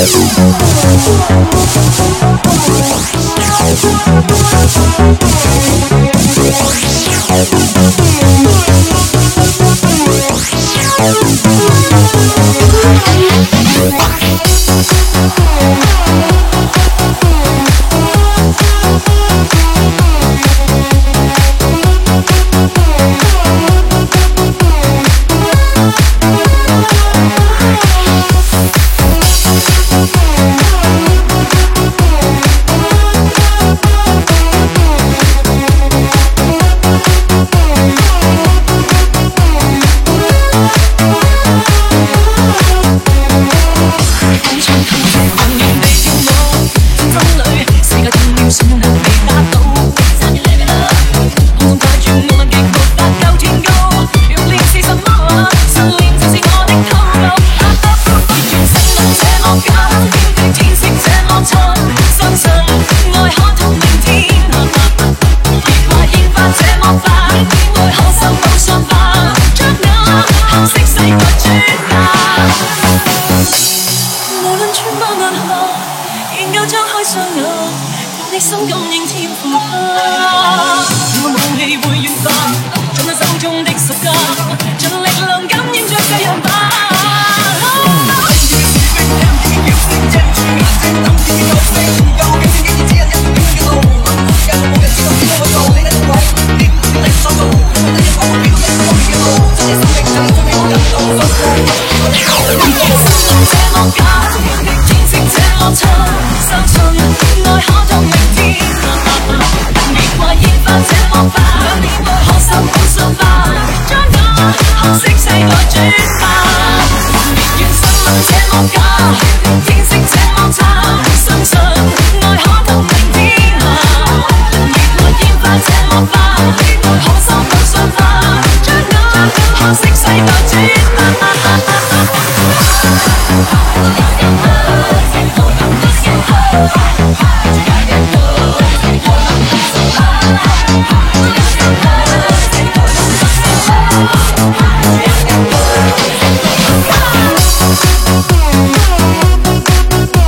We'll be right back.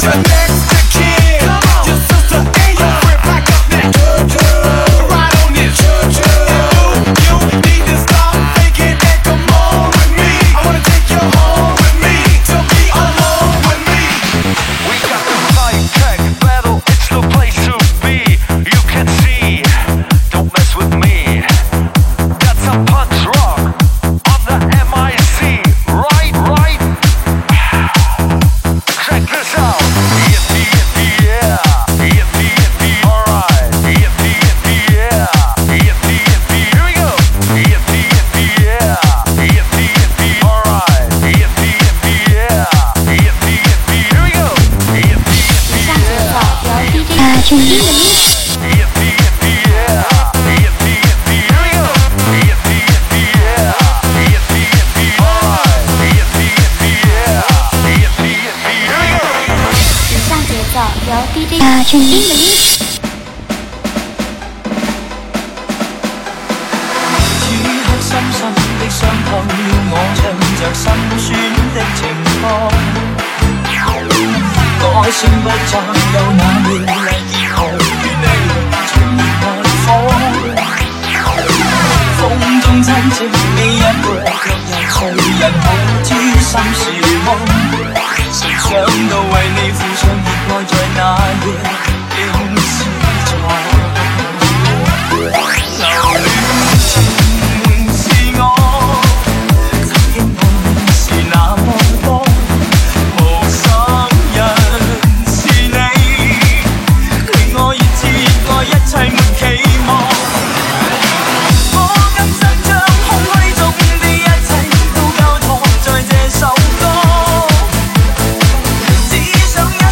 陈斌的音。 此刻深深的傷透了我，唱着心酸的情況。歌聲不再有那美麗結合，與你重熱愛火。風中親切你一個，卻又隨人可知心是夢。誰想到為你付上熱愛，在那夜竟是錯。留戀情是我，曾經夢是那麼多，無心人是你，令我熱熾熱愛，一切沒期望。我更想將空虛中的一切都交託在這首歌。只想一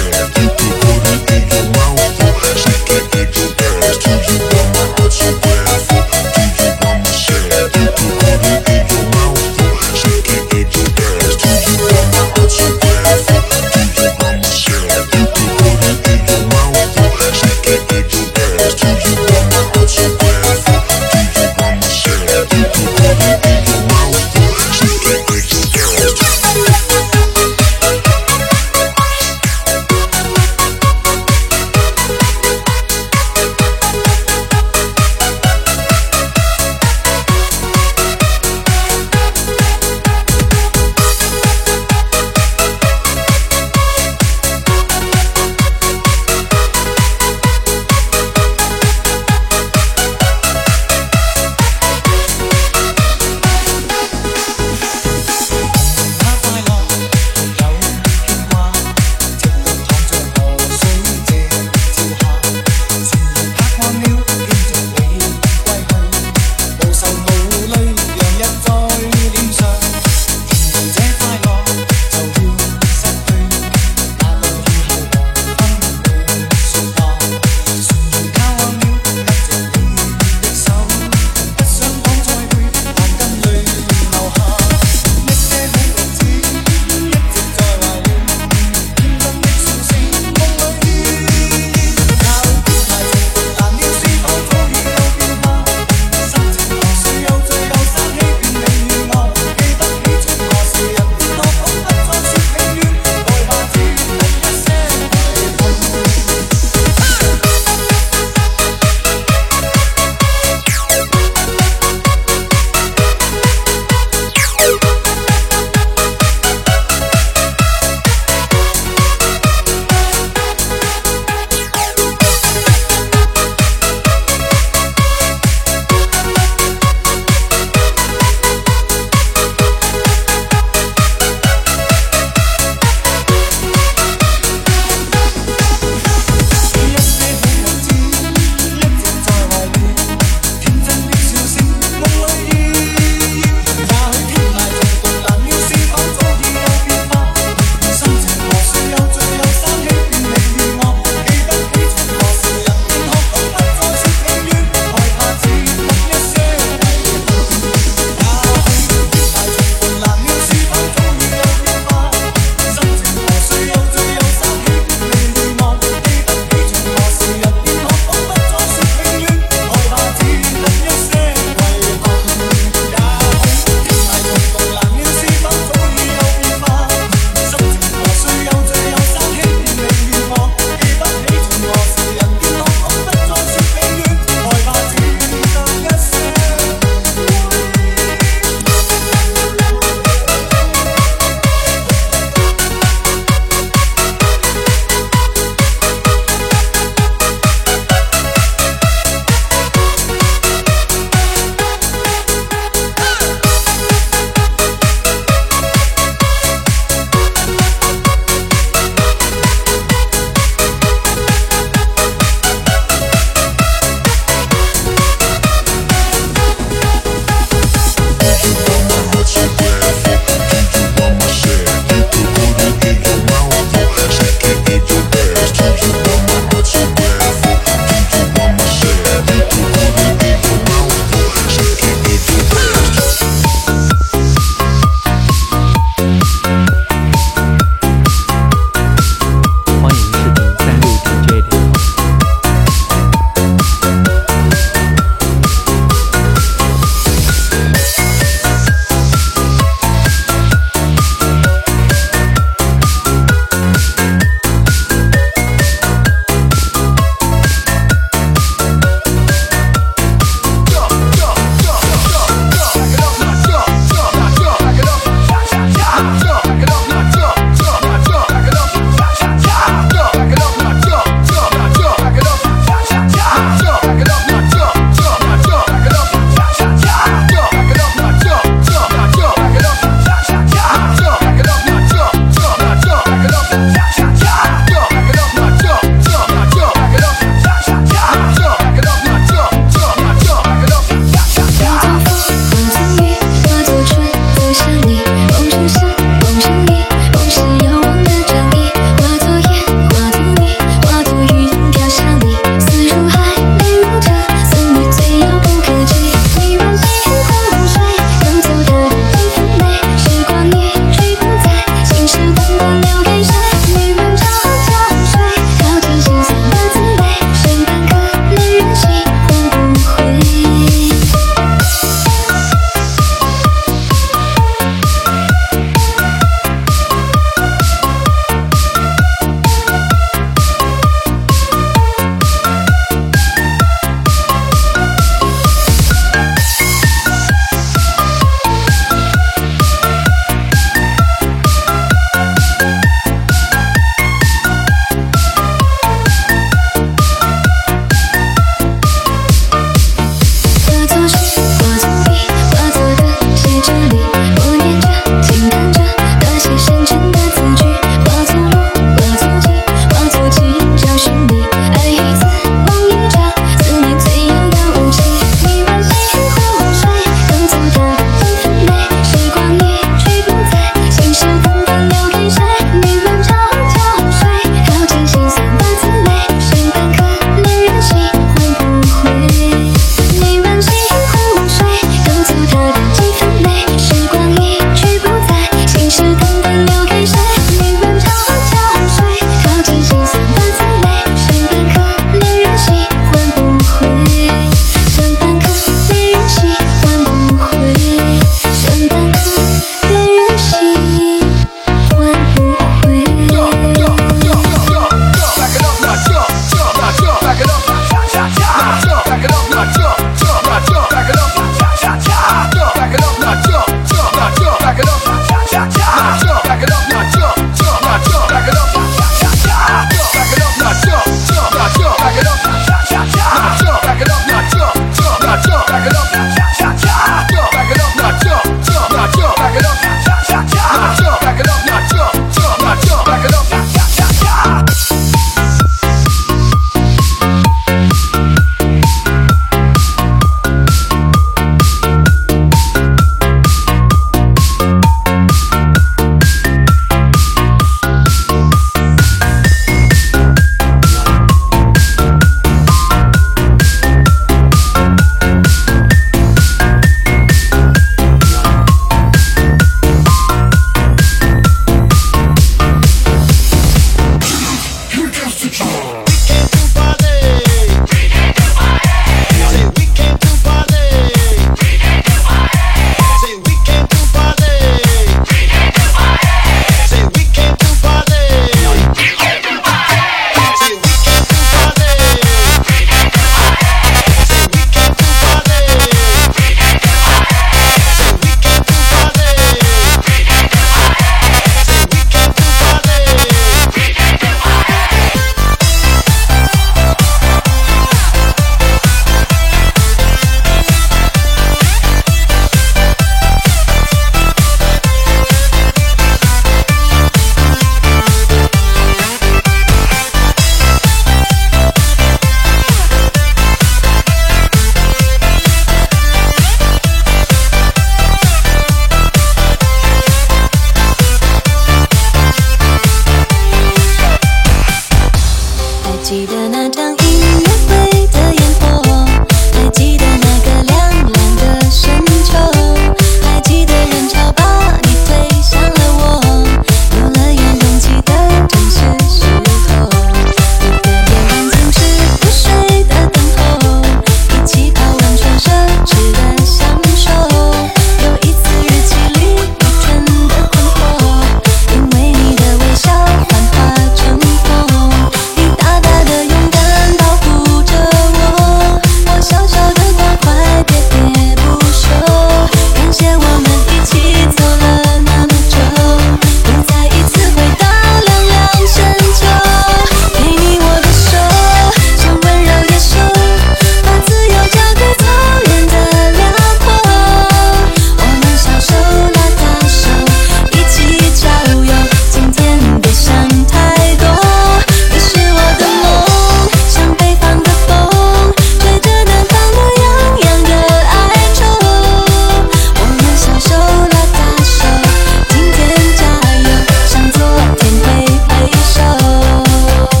记得那场音乐会的烟火，还记得那个亮亮的深秋，还记得人潮把你推向了我，游乐园拥挤的正是石头，一个夜晚总是不睡的等候，一起泡温泉奢侈的享受，有一次日记里愚蠢的困惑，因为你的微笑幻化成风，你大大的勇敢保护着我，我小小的关怀喋喋不休，感谢我们一起走了那么久，又再一次回到凉凉深秋，给你我的手，像温柔野兽，把自由交给草原的辽阔，我们小手拉大手，一起郊游，今天别想太多，你是我的梦，像北方的风，吹着南方的洋洋的哀愁，我们小手拉大手，今天加油，向昨天挥挥手。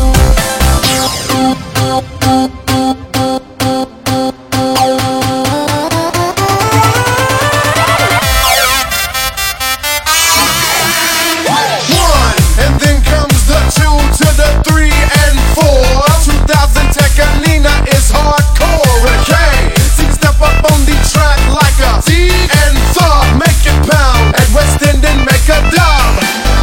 And then comes the 2 to the 3 and 4. 2000 Tekanina is hardcore. With a K, see step up on the track like a T and thought. Make it pound at West End and make a dub.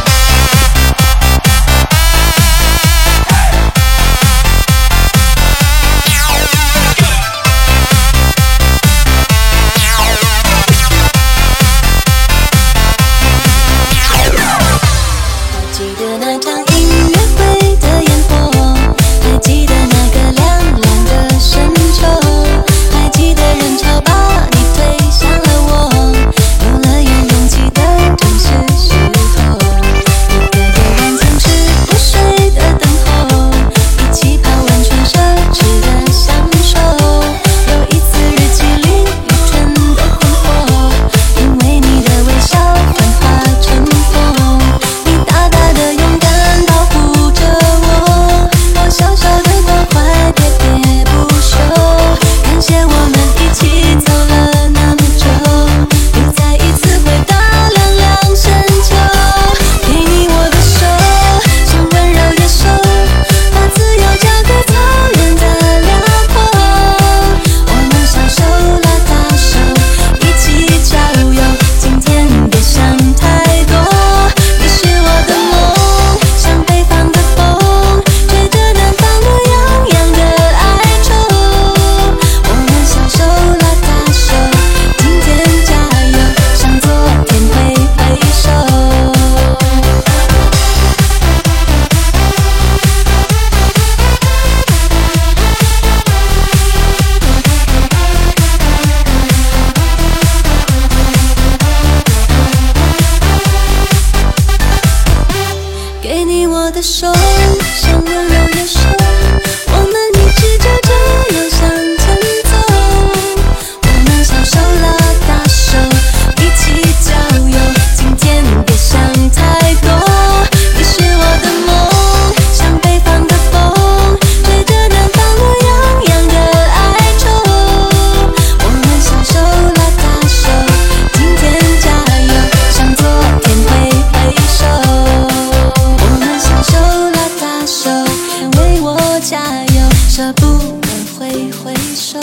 给你我的手，像温柔野兽，我们一直就这样向前走，我们小手拉大手，一起郊游，今天别想太多，你是我的梦，像北方的风，吹着南方的洋洋的哀愁，我们小手拉大手，今天加油，向昨天挥挥手，我们小手拉大手，为我加油，舍不得挥挥手。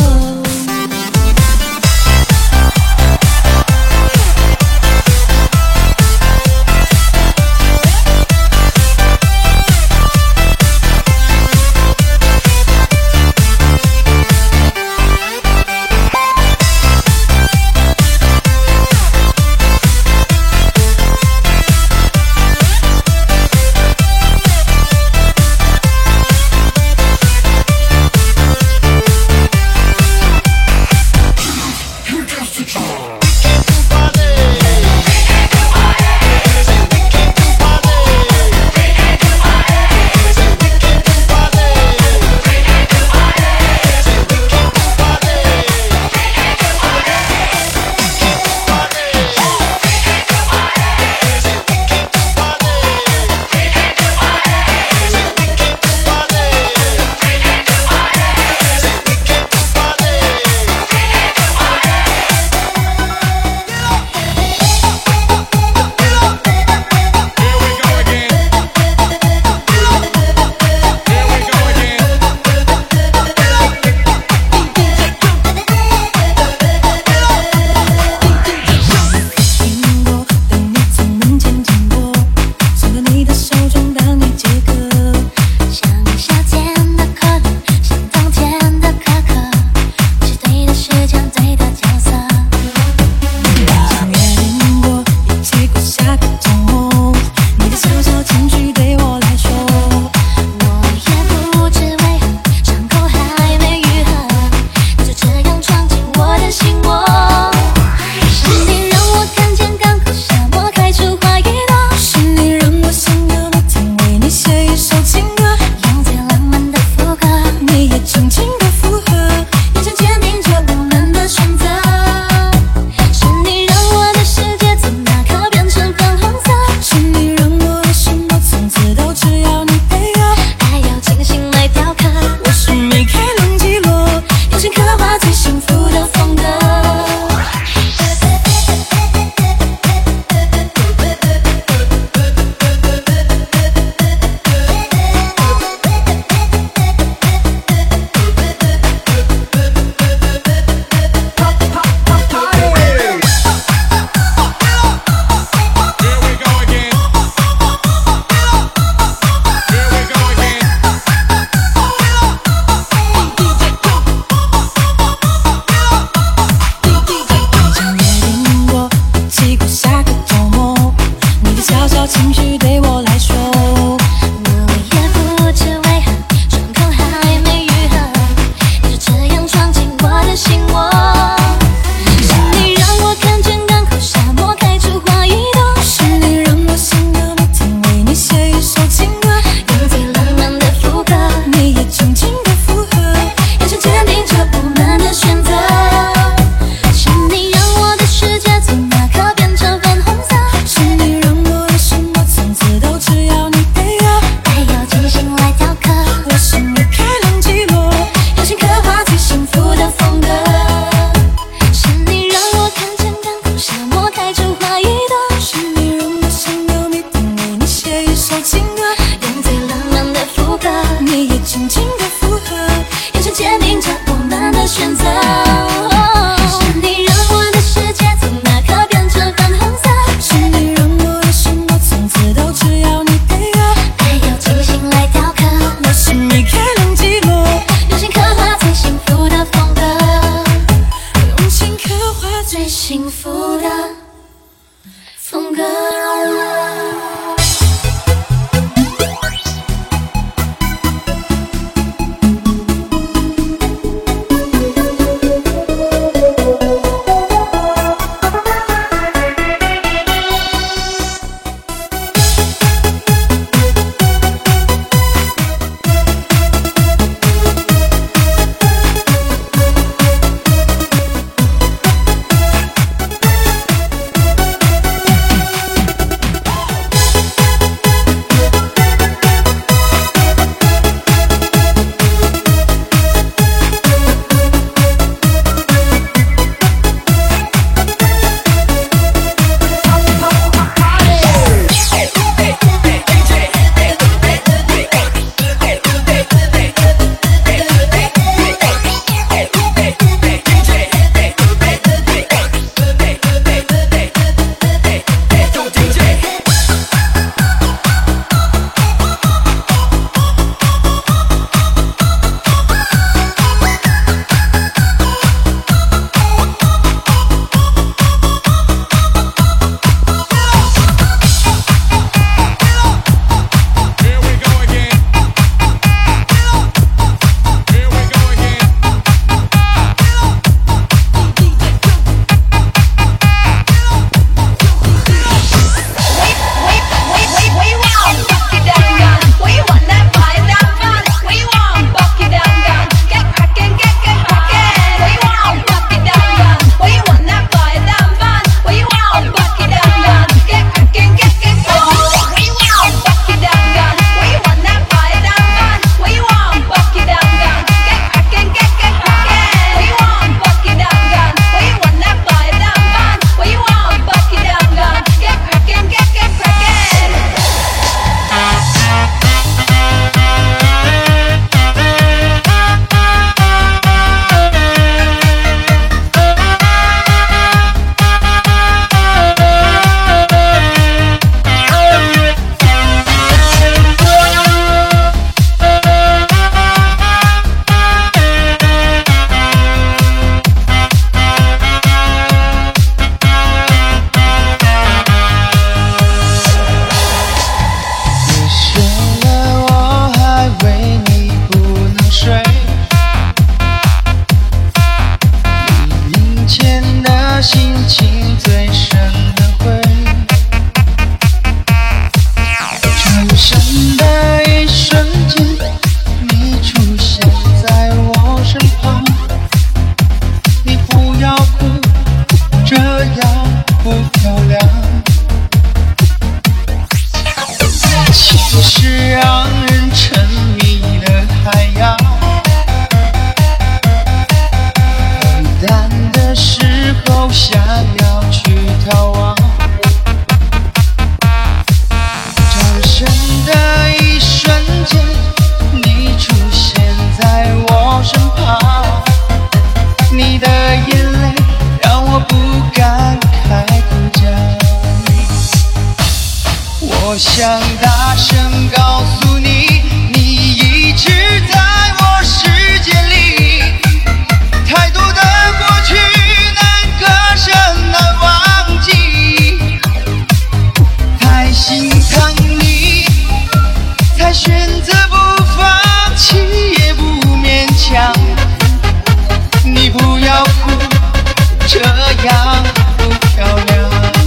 想大声告诉你，你一直在我世界里。太多的过去难割舍难忘记，太心疼你，才选择不放弃也不勉强。你不要哭，这样不漂亮。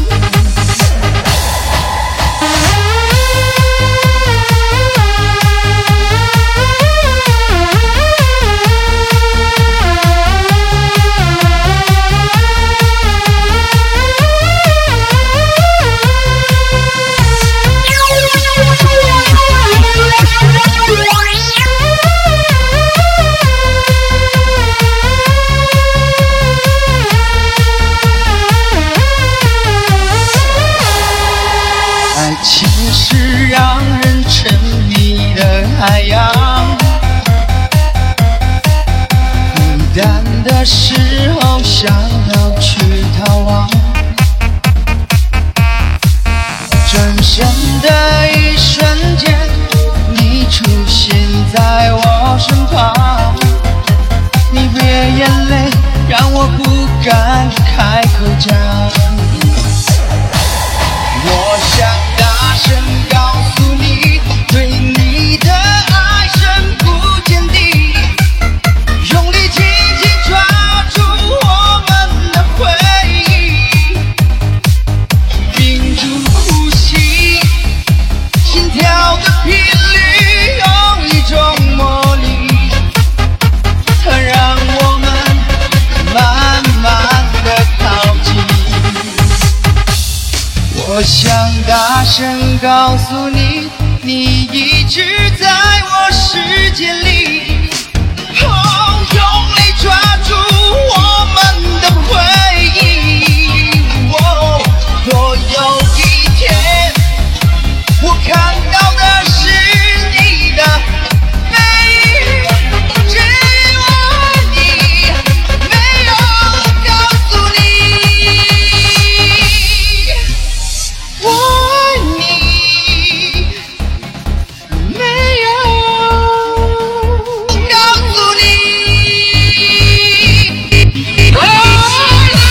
爱情是让人沉迷的海洋，孤单的时候想要去逃亡。转身的一瞬间，你出现在我身旁，你别眼泪让我不敢开口讲。我想大声告诉你，对你的爱深不见底，用力紧紧抓住我们的回忆，屏住呼吸，心跳的频率有一种魔力，它让我们慢慢的靠近。我想大声告诉你，你一直在我世界里。哦，用力抓住我们的回忆。哦，若有一天我看到的是你的背影，只我你没有告诉你。我爱你，没有告诉你。我爱你。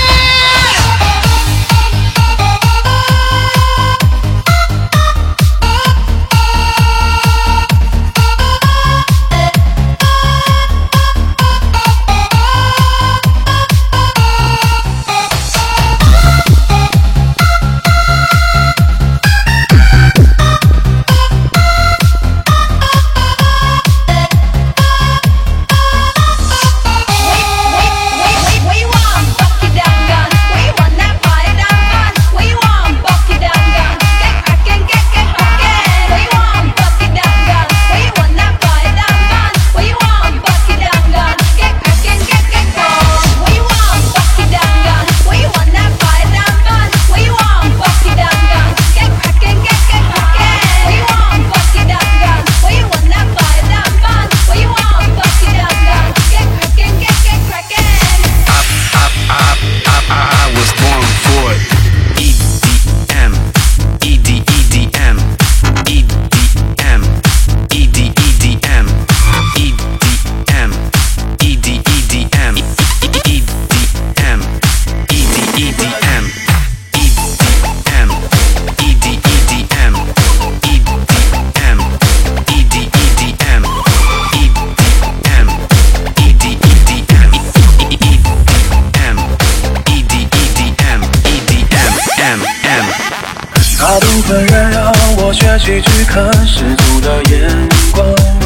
大部分人让我学习去看世俗的眼光，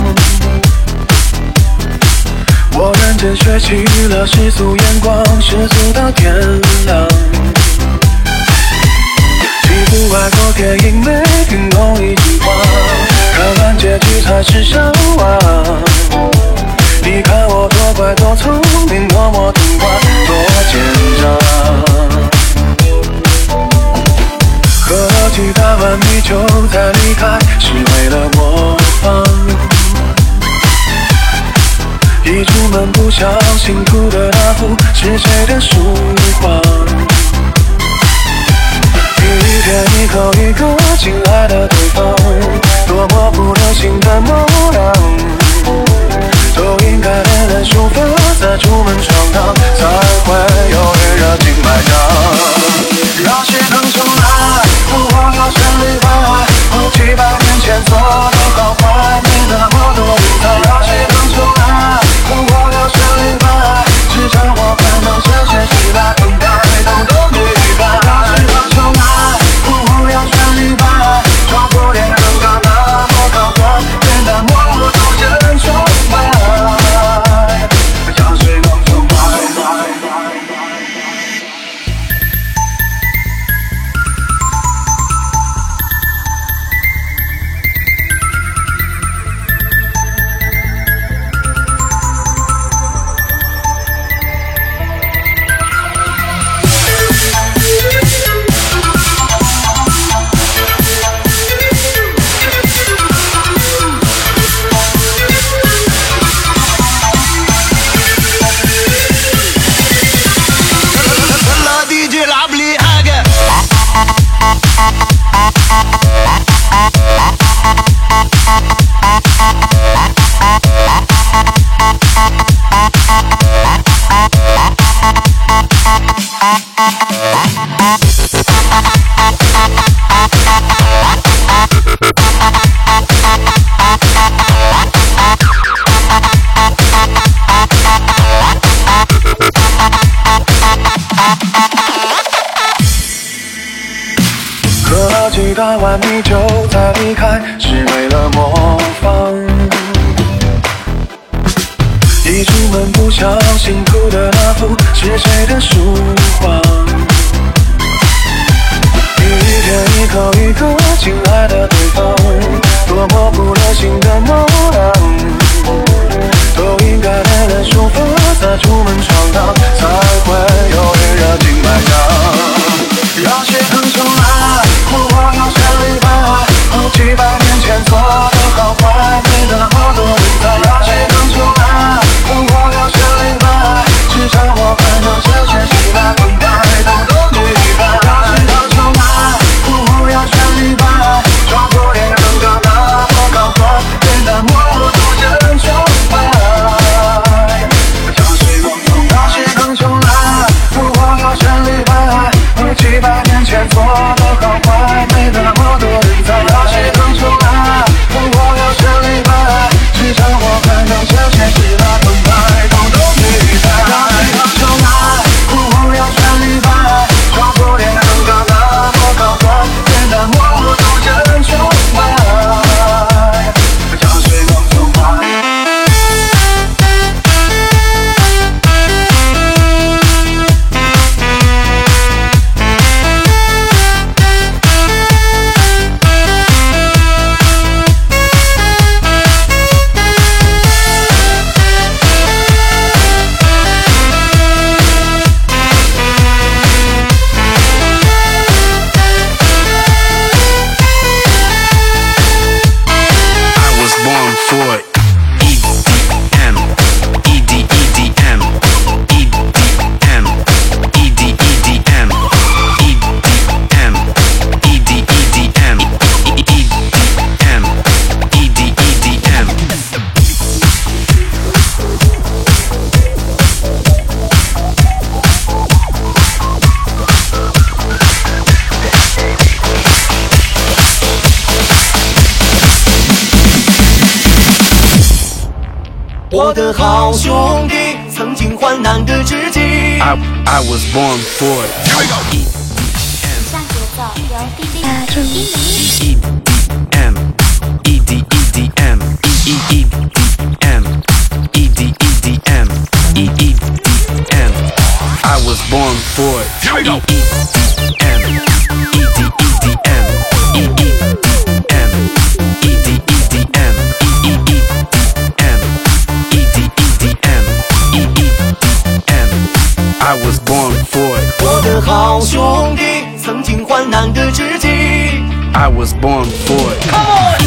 我认真学习了世俗眼光，世俗到天亮。几部外国电影没听懂一句话，看完结局才是笑话。你看我多乖多聪明，多么听话，多奸诈。喝了几大碗米酒才离开，是为了模仿。一出门不小心涂的那幅是谁的书画？你一天一口一个亲爱的对方，多么不流行的模样，都应该练练书法，再出门闯荡，才会有人热情买账。要去更重来，我要全力拍，几百年前做的好坏，没那么多遗憾。要去更重来，我要全力拍，至少我还能这些事来等待，等等你预感。要去更重来，我要全力拍，抓不点人高那么高端，简单我都真崇拜。要去更重来。喝了几大碗米酒再离开，是为了模仿。一出门不小心涂的那幅是谁的书画？一天一口一个亲爱的对方，多么不流行的模样，都应该练练书法，再出门闯荡，才会有人热情买账。要去更重来，我要全力拍，几百年前做的好坏，没那么多遗憾。要去更重来，我要全力拍，至少我还能这些事来等待，等等你预感。要去更重来，我要全力拍，抓不点人高那么高端，简单我都真崇拜。要去更重来，要去更重来，我要全力拍，几百年前做的好坏，没那么多遗憾。要去更重来，我要全力拍，至少我还能这些事来等待，等等你预感。要去更重来，我要全力拍，抓不点人高那么高端，简单我都真崇拜。要去更重来。 我的好兄弟，曾经患难的知己。 I was born for it. Here we go. 上节奏由 DJ 注意。 EDM, EDM, EDM, EDM, EDM. I was born for it. Here we go. EDM, EDM, EDM, EDM, I was born for it. 我的好兄弟，曾经患难的知己。 I was born for it. Come on.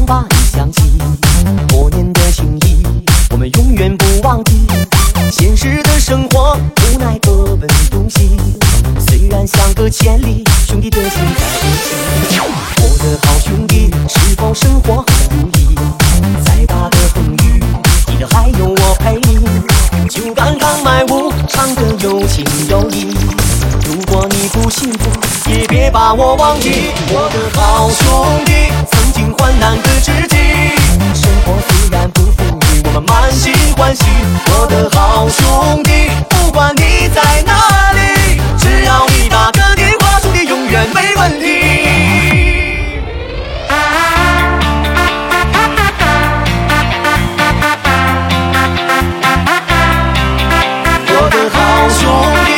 唱吧你想起多年的情谊，我们永远不忘记。现实的生活无奈各奔东西，虽然相隔千里，兄弟的心在一起。我的好兄弟，是否生活很如意？再大的风雨，记得还有我陪你。就刚刚买屋，唱歌有情有义。如果你不幸福，也别把我忘记。我的好兄弟，曾经患难的知己。生活虽然不富裕，我们满心欢喜。我的好兄弟，不管你在哪里，只要你打个电话，兄弟永远没问题。我的好兄弟。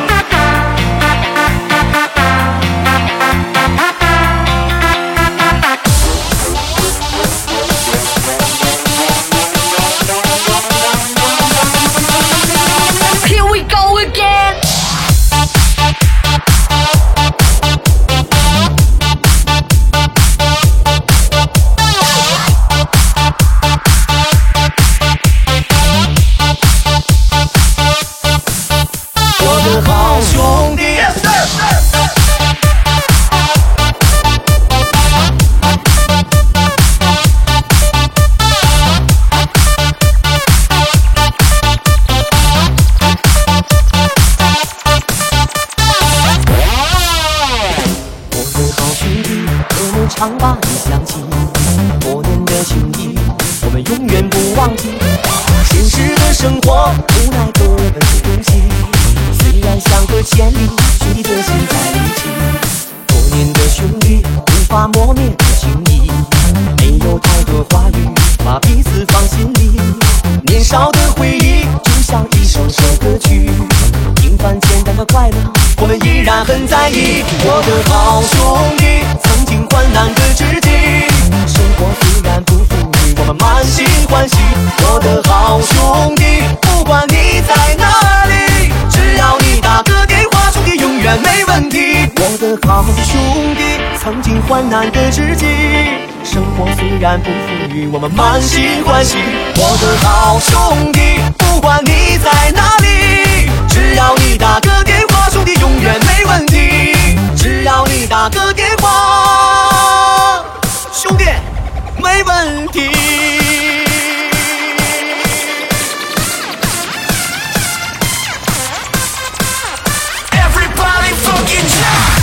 唱吧你想起多年的情谊，我们永远不忘记。现实的生活无奈各奔东西，虽然相隔千里，兄弟的心在一起。多年的兄弟无法磨灭的情谊，没有太多话语把彼此放心里。年少的回忆就像一首首歌曲，平凡简单的快乐我们依然很在意。我的好兄弟，曾经患难的知己。生活虽然不富裕，我们满心欢喜。我的好兄弟，不管你在哪里，只要你打个电话，兄弟永远没问题。我的好兄弟，曾经患难的知己。生活虽然不富裕，我们满心欢喜。我的好兄弟，不管你在哪里，只要你打个电话，兄弟永远没问题。只要你打个电话，兄弟没问题。Everybody fucking jump！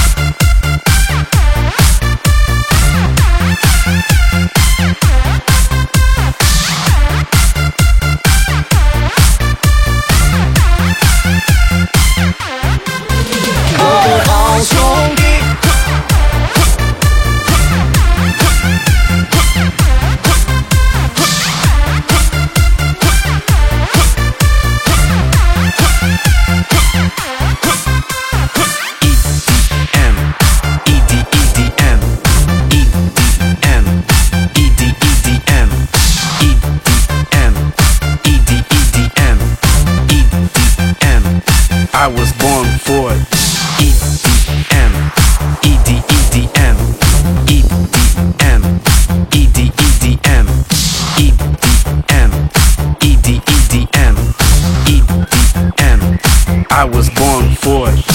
我的好兄弟。 I was born for it. EDM, EDM, EDM, EDM, EDM, EDM, EDM. I was born for it.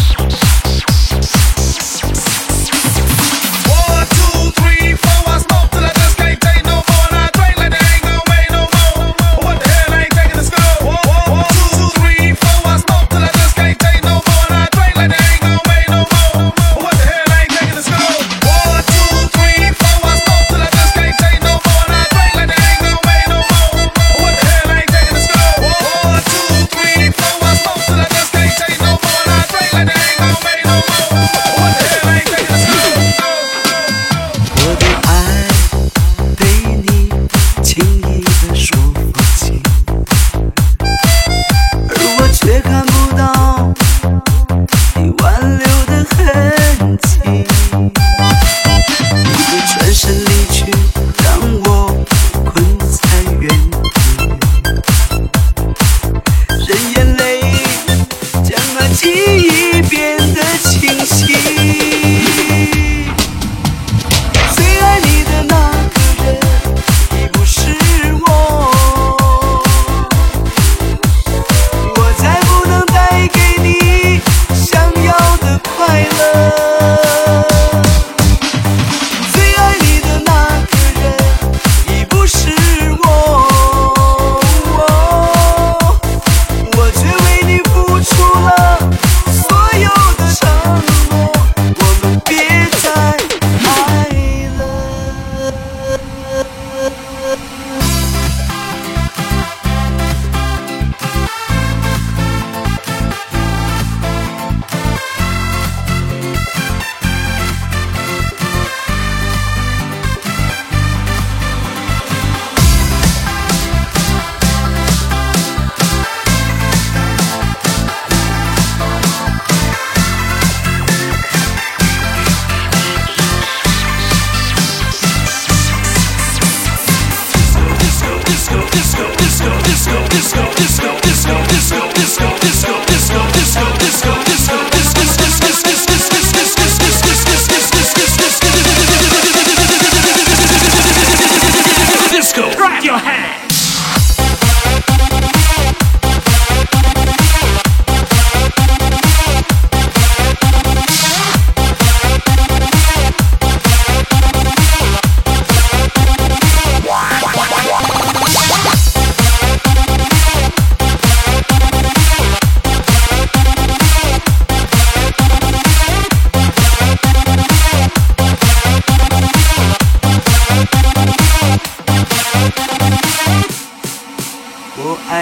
1, 2, 3, 4, I smoke till I just can't take no more. And I drink like they ain't gon' wait no more. What the hell ain't taking the skull? 1, 2, 3, 4, I smoke till I just can't take no more. And I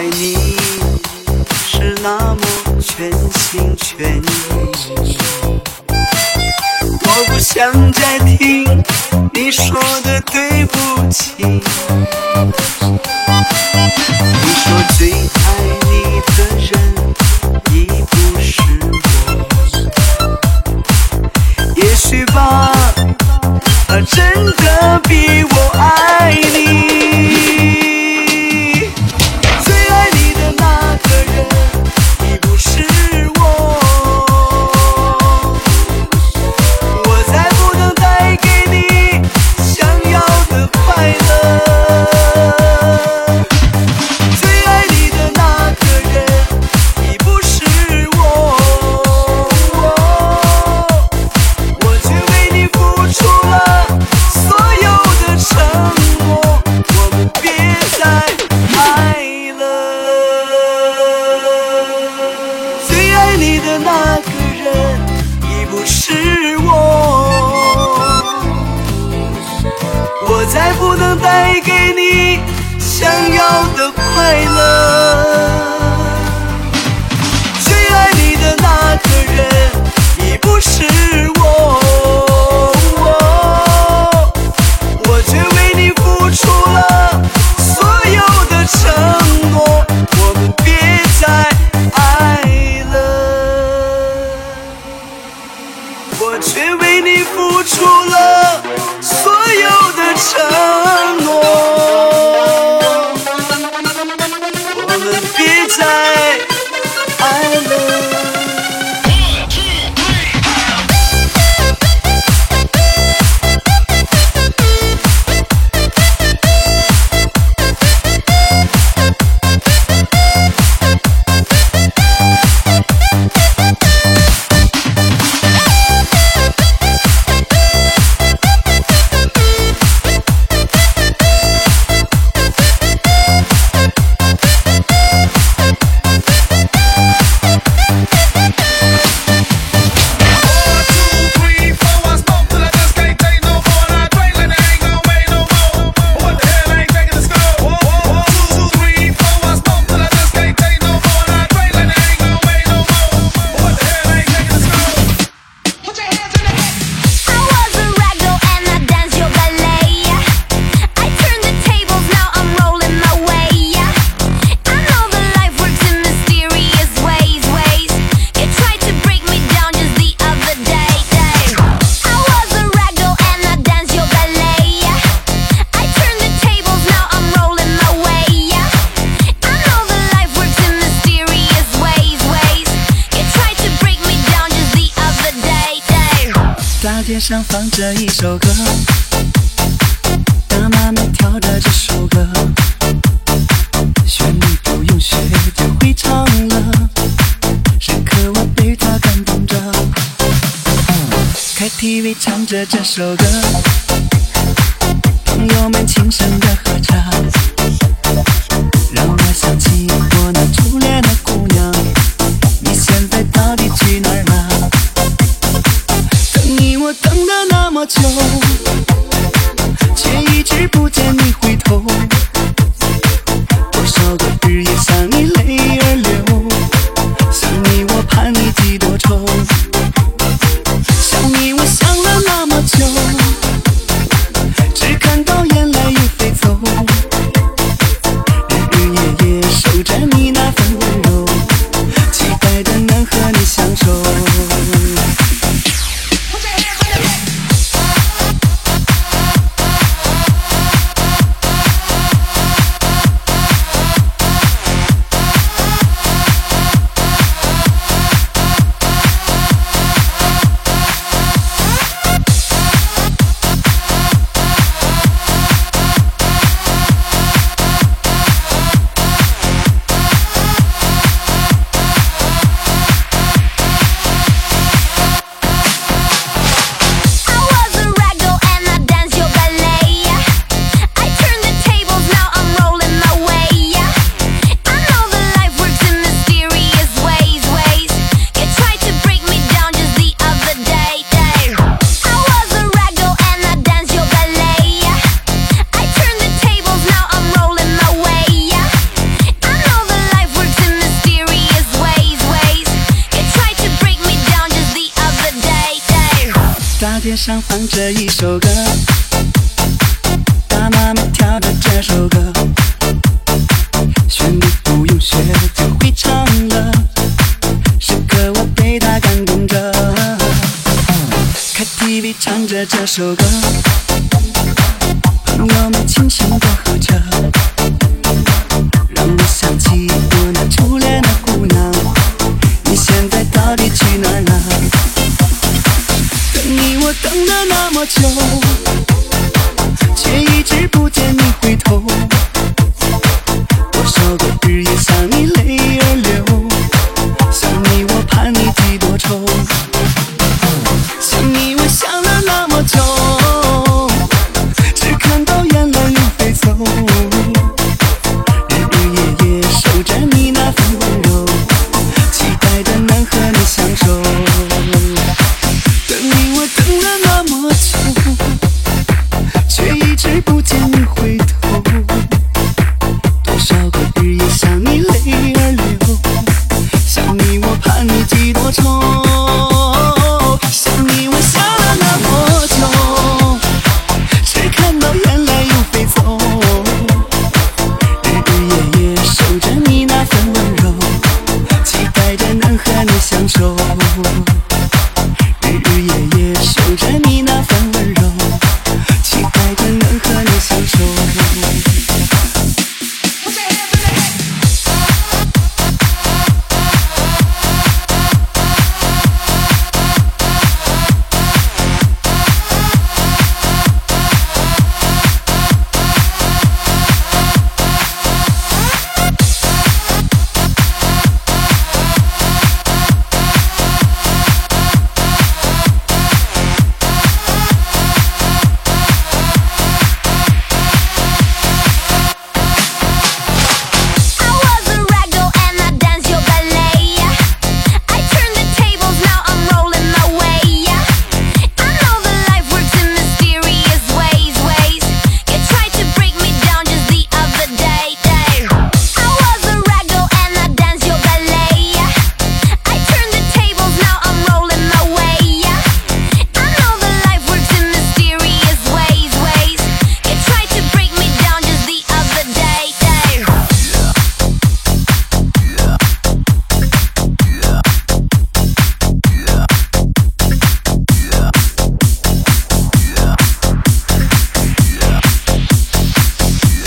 你是那么全心全意，我不想再听你说的对不起。你说最爱你的人已不是我，也许吧，他真的比我爱你。最爱你的那个人已不是我，我才不能带给你想要的快乐。最爱你的那个人已不是我，我却为你付出了所有的承诺，我们别再爱了。最爱你的那个人已不是我，我再不能带给你想要的快乐。最爱你的那个人已不是我，我却为你付出了所有的承诺，我们别再爱了。我却为你付出了所有的承诺，我们别再爱了。 大街上放着一首歌，大妈们跳着这首歌，旋律不用学就会唱了，深刻我被它感动着。KTV 唱着这首歌，朋友们轻声的合唱，让我想起我那初恋的姑娘，你现在到底去哪儿了？我等了那么久，却一直不见你回头。多少个日夜想你泪儿流，想你我盼你几多愁。想你我想了那么久，只看到眼泪又飞走。 碟上放着一首歌，大妈们跳的这首歌，旋律不用学就会唱了，时刻我被它感动着。KTV 唱着这首歌，朋友们轻轻地喝着，让我想起我那初恋的姑娘，你现在到底去哪儿了？等你我等了那么久，却一直不见你回头，多少个日夜想你泪儿流，想你我盼你几多愁，想你我想了那么久，只看到眼泪又飞走，日日夜夜守着你那份温柔，期待着能和你相守，等你我等了那么久，却一直不见你回头，多少个日夜想你泪儿流，想你我盼你几多愁，想你我想了那么久，只看到眼泪又飞走，日日夜夜守着你那份温柔，期待着能和你相守，日日夜夜守着你那份温柔，期待着能和你相守。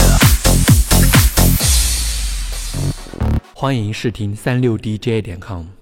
欢迎试听36DJ.com。